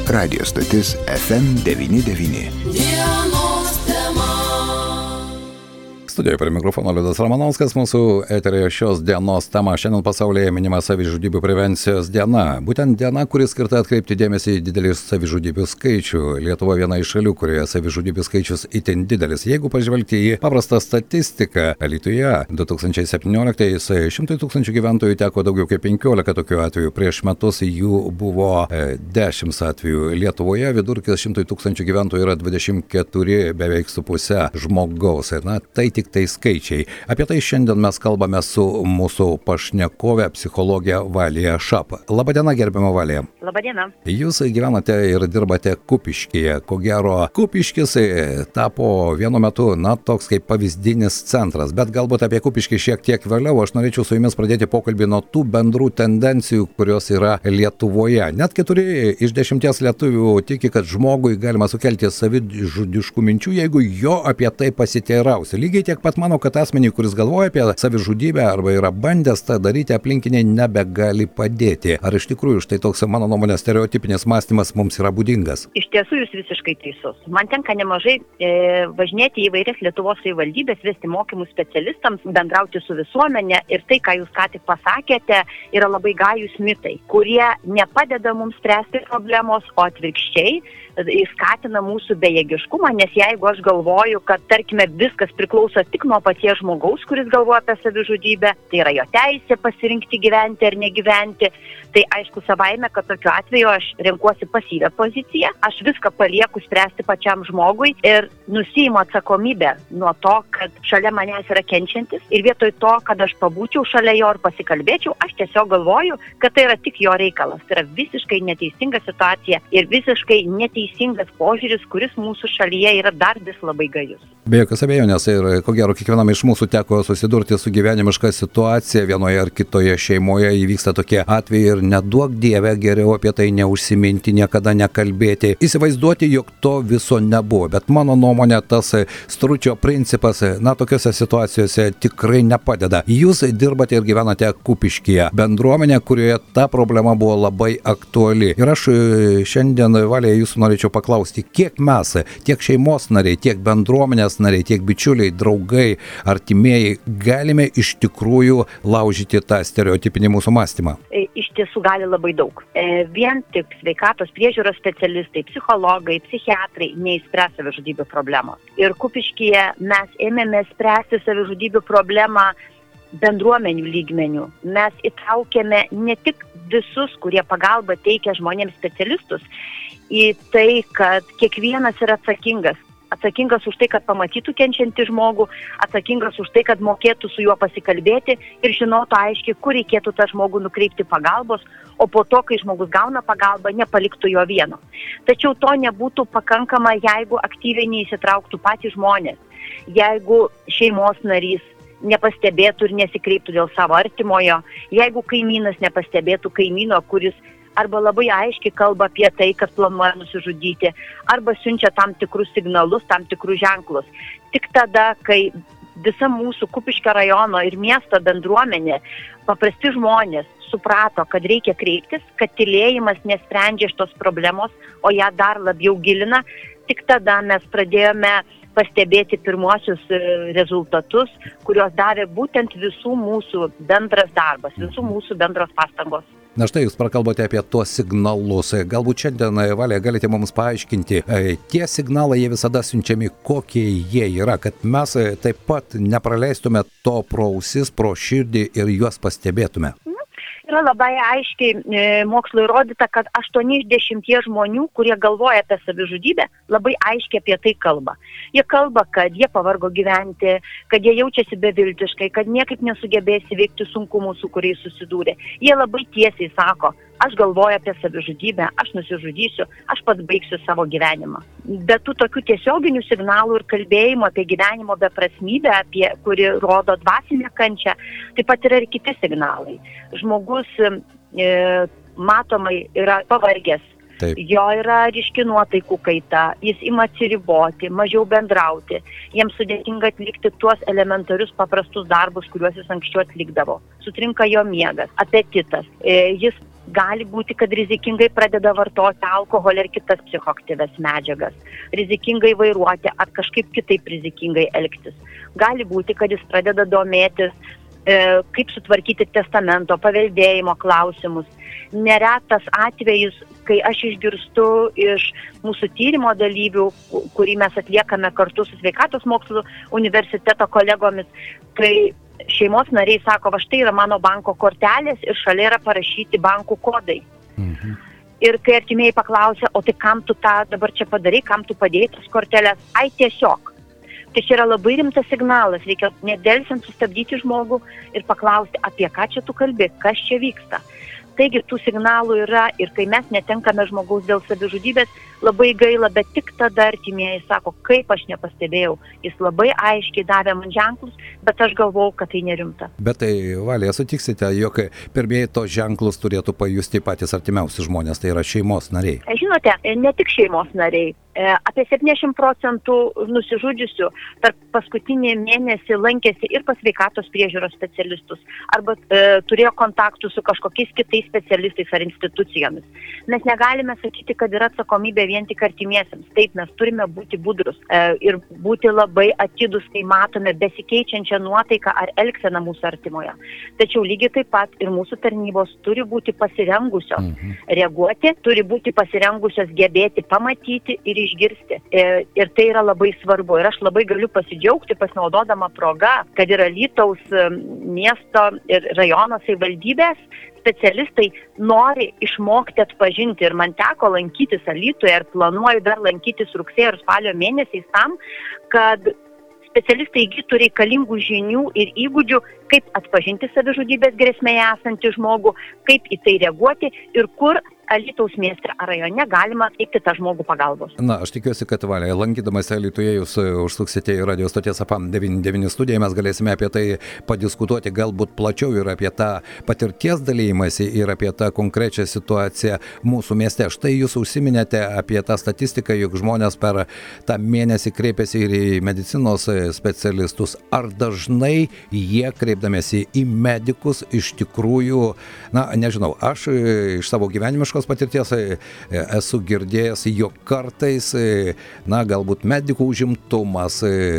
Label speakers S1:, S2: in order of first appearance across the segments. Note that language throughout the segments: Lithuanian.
S1: Radio stotis FM99.
S2: Studijoje prie mikrofono Liudas Ramanauskas, mūsų eteryje šios dienos tema. Šiandien pasaulyje minima savižudybių prevencijos diena. Būtent diena, kuri skirta atkreipti dėmesį į didelį savižudybių skaičių. Lietuva viena iš šalių, kurioje savižudybių skaičius itin didelis. Jeigu pažvelgti į paprastą statistiką, Alytuje 2017 100 000 gyventojų teko daugiau kaip 15 tokių atvejų. Prieš metus jų buvo 10 atvejų. Lietuvoje vidurkis 100 000 gyventojų yra 24 beveik su pusė žmogaus. Na, tai tik tai skaičiai. Apie tai šiandien mes kalbame su mūsų pašnekovė, psichologė Valija Šap. Labadiena, gerbiama Valija.
S3: Labadiena.
S2: Jūs gyvenate ir dirbate Kupiškyje. Ko gero, Kupiškis tapo vienu metu, toks kaip pavyzdinis centras. Bet galbūt apie Kupiškį šiek tiek vėliau. Aš norėčiau su jumis pradėti pokalbį nuo tų bendrų tendencijų, kurios yra Lietuvoje. Net 4 iš 10 lietuvių tiki, kad žmogui galima sukelti savižudiškų minčių, jeigu jo apie tai pasiteirausi. Lygiai tiek pat manau, kad asmenį, kuris galvoja apie savižudybę arba yra bandęs tą daryti, aplinkiniai nebegali padėti. Ar iš tikrųjų štai toks, mano nuomonė, stereotipinis mąstymas mums yra būdingas?
S3: Iš tiesų jūs visiškai teisus. Man tenka nemažai važinėti į įvairias Lietuvos savivaldybės, vesti mokymų specialistams, bendrauti su visuomenė ir tai, ką jūs ką tik pasakėte, yra labai gajūs mitai, kurie nepadeda mums spręsti problemos, o atvirkščiai skatina mūsų bejėgiškumą, nes jeigu aš galvoju, kad, tarkime, viskas priklauso tik nuo paties žmogaus, kuris galvoja apie savižudybę, tai yra jo teisė pasirinkti gyventi ar negyventi, tai aišku savaime, kad tokiu atveju aš renkuosi pasyvią poziciją, aš viską palieku spręsti pačiam žmogui ir nusiimu atsakomybę nuo to, kad šalia manęs yra kenčiantis ir vietoj to, kad aš pabūčiau šalia jo ir pasikalbėčiau, aš tiesiog galvoju, kad tai yra tik jo reikalas. Tai yra visiškai neteisinga situacija ir visiškai neteisingas požiūris, kuris mūsų šalyje yra dar vis labai gajus.
S2: Be jokios abejonės ir ko gero kiekvienam iš mūsų teko susidurti su gyvenimiška situacija, vienoje ar kitoje šeimoje įvyksta tokie atvejai ir neduok Dieve geriau apie tai neužsiminti, niekada nekalbėti, įsivaizduoti, jog to viso nebuvo. Bet mano nuomonė, tas stručio principas, tokiose situacijose tikrai nepadeda. Jūs dirbate ir gyvenate Kupiškyje, bendruomenė, kurioje ta problema buvo labai aktuali. Ir aš šiandien, Valija, jūsų norėčiau paklausti, kiek mes, tiek šeimos nariai, tiek bendruomenės nariai, tiek bičiuliai, draugai, artimieji, galime iš tikrųjų laužyti tą stereotipinį mūsų mąstymą?
S3: Iš tiesų gali labai daug. Vien tik sveikatos priežiūros specialistai, psichologai, psichiatrai neįspręs savižudybių problemos. Ir Kupiškyje mes ėmėmės spręsti savižudybių problemą bendruomenių lygmenių. Mes įtraukėme ne tik visus, kurie pagalbą teikia žmonėms specialistus, į tai, kad kiekvienas yra atsakingas už tai, kad pamatytų kenčiantį žmogų, atsakingas už tai, kad mokėtų su juo pasikalbėti ir žinotų aiškiai, kur reikėtų tą žmogų nukreipti pagalbos, o po to, kai žmogus gauna pagalbą, nepaliktų jo vieno. Tačiau to nebūtų pakankama, jeigu aktyviai neįsitrauktų patys žmonės, jeigu šeimos narys nepastebėtų ir nesikreiptų dėl savo artimojo, jeigu kaimynas nepastebėtų kaimyno, kuris arba labai aiškiai kalba apie tai, kad planuoja nusižudyti, arba siunčia tam tikrus signalus, tam tikrus ženklus. Tik tada, kai visa mūsų Kupiškio rajono ir miesto bendruomenė, paprasti žmonės suprato, kad reikia kreiptis, kad tylėjimas nesprendžia šitos problemos, o ją dar labiau gilina, tik tada mes pradėjome pastebėti pirmuosius rezultatus, kurios davė būtent visų mūsų bendras darbas, visų mūsų bendros pastangos.
S2: Na štai jūs prakalbote apie tuos signalus. Galbūt šiandien, Valija, galite mums paaiškinti, tie signalai jie visada siunčiami, kokie jie yra, kad mes taip pat nepraleistume to pro ausis, pro širdį ir juos pastebėtume.
S3: Yra labai aiškiai mokslo įrodyta, kad 8 iš 10 žmonių, kurie galvoja apie savižudybę, labai aiškiai apie tai kalba. Jie kalba, kad jie pavargo gyventi, kad jie jaučiasi beviltiškai, kad niekaip nesugebės įveikti sunkumų, su kuriais susidūrė. Jie labai tiesiai sako, aš galvoju apie savižudybę, aš nusižudysiu, aš pats baigsiu savo gyvenimą. Be tų tokių tiesioginių signalų ir kalbėjimo apie gyvenimo beprasmybę, kuri rodo dvasinę kančią, taip pat yra ir kiti signalai. Žmogus matomai yra pavargęs.
S2: Taip.
S3: Jo yra ryški nuotaikų kaita, jis ima atsiriboti, mažiau bendrauti, jiems sudėtinga atlikti tuos elementarius paprastus darbus, kuriuos jis anksčiau atlikdavo. Sutrinka jo miegas, apetitas, jis Gali būti, kad rizikingai pradeda vartoti alkoholį ir kitas psichoaktyvias medžiagas, rizikingai vairuoti ar kažkaip kitaip rizikingai elgtis. Gali būti, kad jis pradeda domėtis, kaip sutvarkyti testamento, paveldėjimo klausimus. Neretas atvejis, kai aš išgirstu iš mūsų tyrimo dalyvių, kurį mes atliekame kartu su Sveikatos mokslų universiteto kolegomis, kai šeimos nariai sako, va štai yra mano banko kortelės ir šalia yra parašyti bankų kodai. Ir kai artimieji paklausia, o tai kam tu tą dabar čia padarai, kam tu padėjai tas kortelės, ai tiesiog. Tai čia yra labai rimtas signalas, reikia nedelsiant sustabdyti žmogų ir paklausti, apie ką čia tu kalbi, kas čia vyksta. Taigi tų signalų yra ir kai mes netenkame žmogaus dėl savižudybės, labai gaila, bet tik tada artimieji sako, kaip aš nepastebėjau. Jis labai aiškiai davė man ženklus, bet aš galvojau, kad tai nerimta.
S2: Bet tai, Valija, sutiksite, jog pirmieji tos ženklus turėtų pajusti patys artimiausi žmonės, tai yra šeimos nariai.
S3: Žinote, ne tik šeimos nariai. Apie 70% nusižudžiusių per paskutinį mėnesį lankėsi ir pas sveikatos priežiūros specialistus arba turėjo kontaktų su kažkokiais kitais specialistais ar institucijomis. Mes negalime sakyti, kad yra atsakomybė vien tik artimiesiems. Taip, mes turime būti budrus ir būti labai atidus, kai matome besikeičiančią nuotaiką ar elgseną mūsų artimoje. Tačiau lygiai taip pat ir mūsų tarnybos turi būti pasirengusios reaguoti, turi būti pasirengusios gebėti pamatyti ir išgirsti. Ir tai yra labai svarbu. Ir aš labai galiu pasidžiaugti, pasinaudodama proga, kad yra Alytaus miesto ir rajono savivaldybės specialistai nori išmokti atpažinti. Ir man teko lankytis Alytuje ir planuoju dar lankytis rugsėjo ir spalio mėnesiais tam, kad specialistai įgytų reikalingų žinių ir įgūdžių, kaip atpažinti savižudybės grėsmėje esantį žmogų, kaip į tai reaguoti ir kur Alytaus mieste ar rajone galima teikti tą žmogų pagalbos.
S2: Na, aš tikiuosi, kad Valė, lankydamas Alytuje jūs užsuksite į radio stoties AFAM 99 studiją, mes galėsime apie tai padiskutuoti galbūt plačiau ir apie tą patirties dalymąsi ir apie tą konkrečią situaciją mūsų mieste. Štai jūs užsiminėte apie tą statistiką, jog žmonės per tą mėnesį kreipiasi ir į medicinos specialistus. Ar dažnai jie kreipdamėsi į medikus iš tikrųjų, na, nežinau, aš iš savo gyvenimiško patirties esu girdėjęs, jog kartais, na, galbūt medikų užimtumas,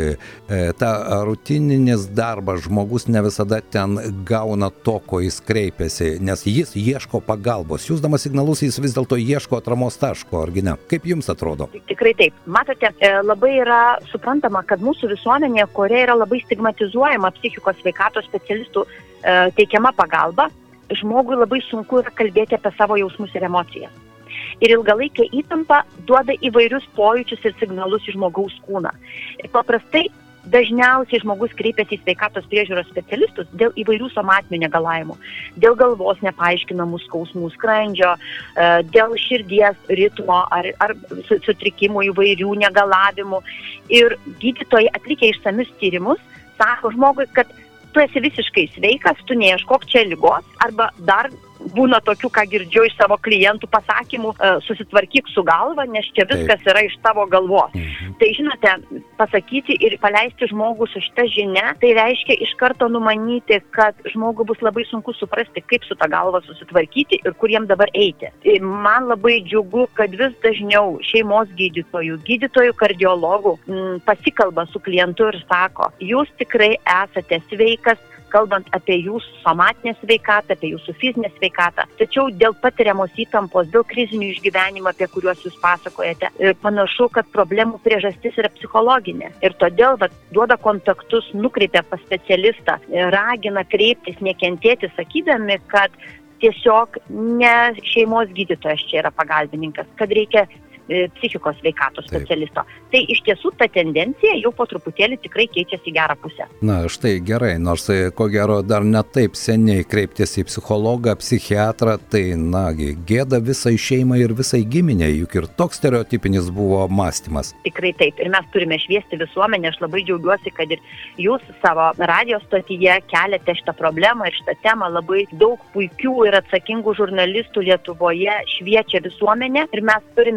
S2: ta rutininis darbas, žmogus ne visada ten gauna to, ko jis kreipiasi, nes jis ieško pagalbos. Siųsdamas signalus, jis vis dėlto ieško atramos taško, argi ne? Kaip jums atrodo?
S3: Tikrai taip. Matote, labai yra suprantama, kad mūsų visuomenėje, kurioje yra labai stigmatizuojama psichikos sveikatos specialistų teikiama pagalba, žmogui labai sunku yra kalbėti apie savo jausmus ir emocijas. Ir ilgalaikė įtampa duoda įvairius pojūčius ir signalus į žmogaus kūną. Ir paprastai dažniausiai žmogus kreipiasi į sveikatos priežiūros specialistus dėl įvairių somatinių negalavimų, dėl galvos nepaaiškinamų skausmų, skrandžio, dėl širdies ritmo ar sutrikimų įvairių negalavimų. Ir gydytojai atlikę išsamius tyrimus sako žmogui, kad tu esi visiškai sveikas, tu neieškok čia ligos, arba dar būna tokių, ką girdžiu iš savo klientų pasakymų, susitvarkyk su galva, nes čia viskas yra iš tavo galvos. Tai žinote, pasakyti ir paleisti žmogų su šita žinia, tai reiškia iš karto numanyti, kad žmogui bus labai sunku suprasti, kaip su ta galva susitvarkyti ir kur jiem dabar eiti. Man labai džiugu, kad vis dažniau šeimos gydytojų kardiologų pasikalba su klientu ir sako, jūs tikrai esate sveikas, kalbant apie jūsų somatinę sveikatą, apie jūsų fizinę sveikatą. Tačiau dėl patiriamos įtampos, dėl krizinių išgyvenimų, apie kuriuos jūs pasakojate, panašu, kad problemų priežastis yra psichologinė. Ir todėl duoda kontaktus, nukreipia pas specialistą, ragina kreiptis, nekentėti, sakydami, kad tiesiog ne šeimos gydytojas čia yra pagalbininkas, kad reikia psichikos sveikatos specialisto. Tai iš tiesų ta tendencija jau po truputėlį tikrai keičiasi į gerą pusę.
S2: Na, štai gerai, nors ko gero dar ne taip seniai kreiptis į psichologą, psichiatrą, tai nagi, gėda visai šeimai ir visai giminiai, juk ir toks stereotipinis buvo mąstymas.
S3: Tikrai taip, ir mes turime šviesti visuomenę, aš labai džiaugiuosi, kad ir jūs savo radio stotyje keliate šitą problemą ir šitą temą, labai daug puikių ir atsakingų žurnalistų Lietuvoje šviečia visuomenę ir mes turime rezultatų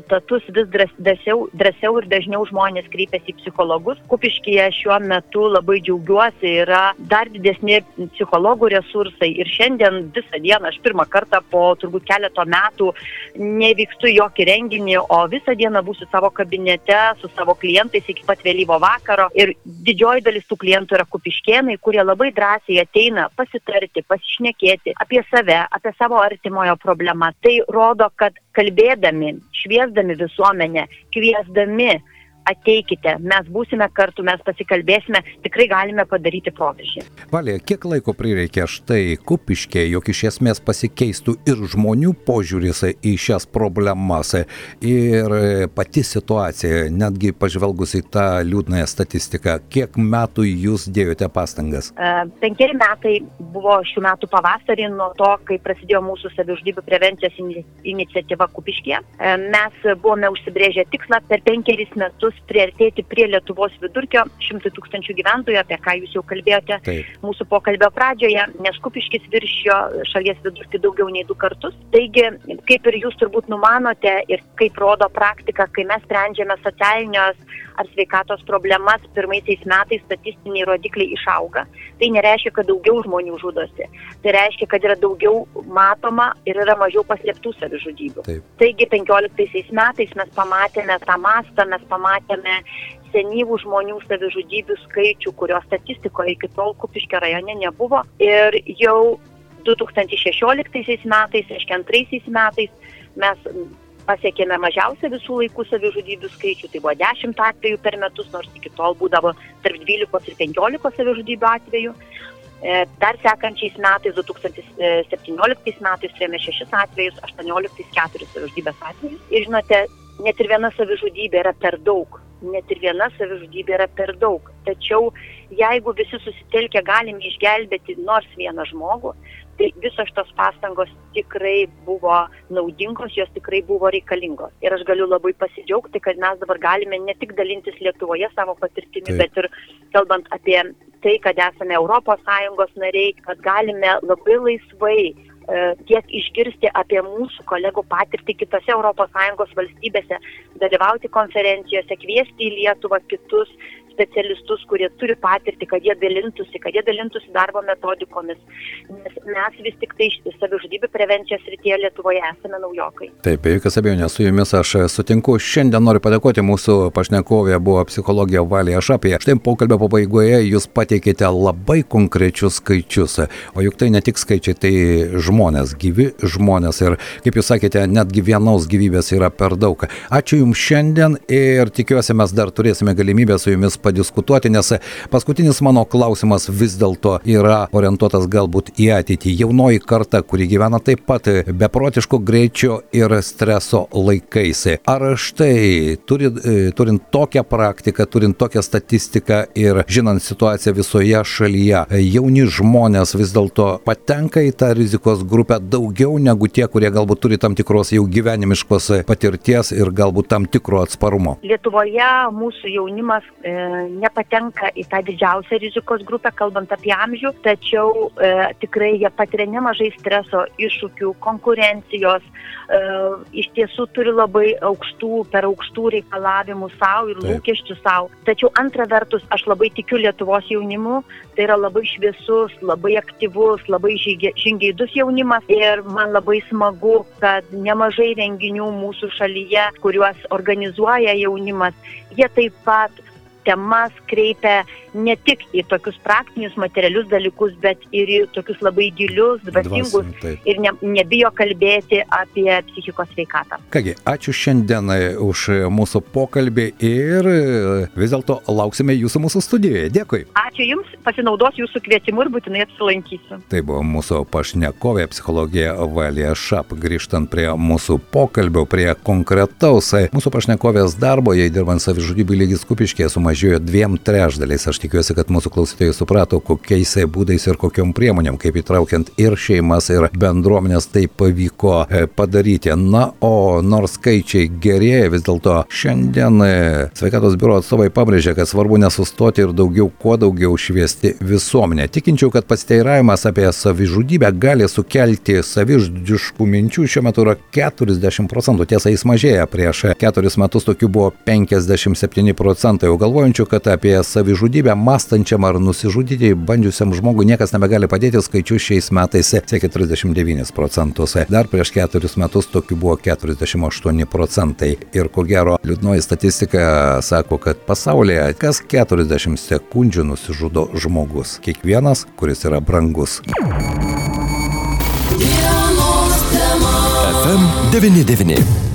S3: rezultatus vis drąsiau ir dažniau žmonės kreipiasi į psichologus. Kupiškyje šiuo metu labai džiaugiuosi, yra dar didesni psichologų resursai ir šiandien visą dieną, aš pirmą kartą po turbūt keleto metų nevykstu jokį renginį, o visą dieną būsiu savo kabinete su savo klientais iki pat vėlyvo vakaro ir didžioji dalis tų klientų yra kupiškėnai, kurie labai drąsiai ateina pasitarti, pasišnekėti apie save, apie savo artimojo problemą. Tai rodo, kad kalbėdami, šviesdami visuomenę, kviesdami, ateikite, mes būsime kartu, mes pasikalbėsime, tikrai galime padaryti proveržį.
S2: Valė, kiek laiko prireikė štai Kupiškė, jog iš esmės pasikeistų ir žmonių požiūris į šias problemas ir pati situacija, netgi pažvelgus į tą liūdnąją statistiką, kiek metų jūs dėjote pastangas?
S3: 5 metai buvo šių metų pavasarį nuo to, kai prasidėjo mūsų savižudybių prevencijos iniciatyva Kupiškyje. Mes buvome užsibrėžę tikslą per 5 metus priartėti prie Lietuvos vidurkio 100 000 gyventojų, apie ką jūs jau kalbėjote mūsų pokalbio pradžioje, nes Kupiškis viršijo šalies vidurkį daugiau nei 2 kartus. Taigi, kaip ir jūs turbūt numanote ir kaip rodo praktika, kai mes sprendžiame socialinios ar sveikatos problemas, pirmaisiais metais statistiniai rodikliai išauga. Tai nereiškia, kad daugiau žmonių žudosi. Tai reiškia, kad yra daugiau matoma ir yra mažiau paslėptų savižudybių. Taigi 15 metais mes pamatėme tą mastą, mes pamatėme senyvų žmonių savižudybių skaičių, kurio statistikoje iki tol Kupiškio rajone nebuvo. Ir jau 2016 metais, reiškia 2 metais, mes pasiekėme mažiausią visų laikų savižudybių skaičių, tai buvo 10 atvejų per metus, nors iki tol būdavo tarp 12 ir 15 savižudybių atvejų. Dar sekančiais metais, 2017 metais, turėjome 6 atvejus, 18 4 savižudybės atvejus. Ir žinote, net ir viena savižudybė yra per daug. Tačiau jeigu visi susitelkę galime išgelbėti nors vieną žmogų, tai visos šitos pastangos tikrai buvo naudingos, jos tikrai buvo reikalingos. Ir aš galiu labai pasidžiaugti, kad mes dabar galime ne tik dalintis Lietuvoje savo patirtimi, bet ir kalbant apie tai, kad esame ES nariai, kad galime labai laisvai tiek išgirsti apie mūsų kolegų patirtį kitose ES valstybėse, dalyvauti konferencijose, kviesti į Lietuvą kitus specialistus, kurie turi patirtį, kad jie dalintųsi darbo metodikomis, nes mes vis tik tai savižudybių prevencijos srityje Lietuvoje esame naujokai.
S2: Taip, be jokios abejonės, su jumis aš sutinku. Šiandien noriu padėkoti, mūsų pašnekovė buvo psichologė Valė Šapė. Štai pokalbio pabaigoje jūs pateikėte labai konkrečius skaičius, o juk tai ne tik skaičiai, tai žmonės, gyvi žmonės ir, kaip jūs sakėte, netgi vienos gyvybės yra per daug. Ačiū jums šiandien ir tikiuosi mes dar turėsime galimybę su jumis padiskutuoti, nes paskutinis mano klausimas vis dėlto yra orientuotas galbūt į ateitį. Jaunoji karta, kuri gyvena taip pat beprotiško greičio ir streso laikais. Ar štai turint tokią praktiką, turint tokią statistiką ir žinant situaciją visoje šalyje, jauni žmonės vis dėlto patenka į tą rizikos grupę daugiau negu tie, kurie galbūt turi tam tikros jau gyvenimiškos patirties ir galbūt tam tikro atsparumo?
S3: Lietuvoje mūsų jaunimas nepatenka į tą didžiausią rizikos grupę, kalbant apie amžių, tačiau tikrai jie patiria nemažai streso, iššūkių, konkurencijos, iš tiesų turi labai per aukštų reikalavimų savo ir lūkesčių savo. Tačiau antra vertus, aš labai tikiu Lietuvos jaunimu, tai yra labai šviesus, labai aktyvus, labai žingeidus jaunimas ir man labai smagu, kad nemažai renginių mūsų šalyje, kuriuos organizuoja jaunimas, jie taip pat temas kreipia ne tik į tokius praktinius, materialius dalykus, bet ir į tokius labai gilius, dvasingus ir nebijo kalbėti apie psichikos sveikatą.
S2: Kągi, ačiū šiandien už mūsų pokalbį ir vis dėlto lauksime jūsų mūsų studijoje. Dėkui.
S3: Ačiū Jums, pasinaudosiu Jūsų kvietimu ir būtinai apsilankysiu.
S2: Tai buvo mūsų pašnekovė, psichologė Valė Šap. Grįžtant prie mūsų pokalbio, prie konkretaus mūsų pašnekovės darbo, jai dirbant savižudybių lygis Kupiškyje sumažėjo sumažėjo 2/3. Aš tikiuosi, kad mūsų klausytojai suprato, kokiais būdais ir kokiom priemonėm, kaip įtraukiant ir šeimas, ir bendruomenės tai pavyko padaryti. Na, o nors skaičiai gerėja, vis dėlto šiandien Sveikatos biuro atstovai pabrėžė, kad svarbu nesustoti ir kuo daugiau šviesti visuomenę. Tikinčiau, kad pasiteiravimas apie savižudybę gali sukelti savižudiškų minčių šiuo metu yra 40%. Tiesa, jis mažėja. Prieš 4 metus tokių buvo 57%. O galvojančių, kad apie savižudybę mąstančiam ar nusižudyti bandžiusiam žmogui niekas nebegali padėti, skaičius šiais metais siekia 39%. Dar prieš 4 metus tokių buvo 48%. Ir ko gero, liūdnoji statistika sako, kad pasaulyje kas 40 sekundžių nusižudo žmogus. Kiekvienas, kuris yra brangus.
S4: FM 99.